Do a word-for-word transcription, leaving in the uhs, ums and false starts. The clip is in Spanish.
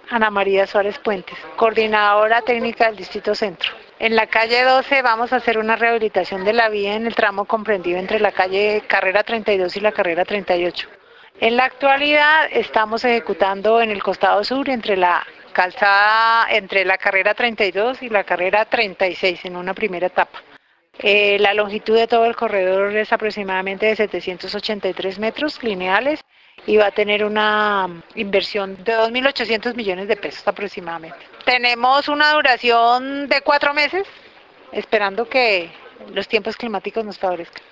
Ana María Suárez Puentes, coordinadora técnica del Distrito Centro. En la calle doce vamos a hacer una rehabilitación de la vía en el tramo comprendido entre la calle Carrera treinta y dos y la Carrera treinta y ocho. En la actualidad estamos ejecutando en el costado sur entre la calzada, entre la Carrera treinta y dos y la Carrera treinta y seis en una primera etapa. Eh, la longitud de todo el corredor es aproximadamente de setecientos ochenta y tres metros lineales y va a tener una inversión de dos mil ochocientos millones de pesos aproximadamente. Tenemos una duración de cuatro meses, esperando que los tiempos climáticos nos favorezcan.